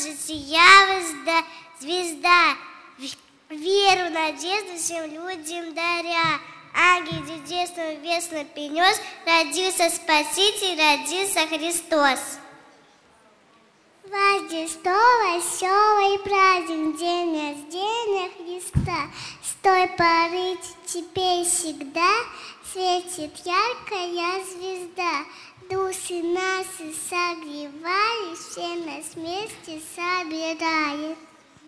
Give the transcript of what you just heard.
засияла звезда, веру, надежду всем людям даря. Ангел чудесную вестную принес, родился Спаситель, родился Христос. Рождество, веселый праздник, день рождения Христа. С той поры теперь всегда светит яркая звезда. Души наши согревает, все нас вместе собирает.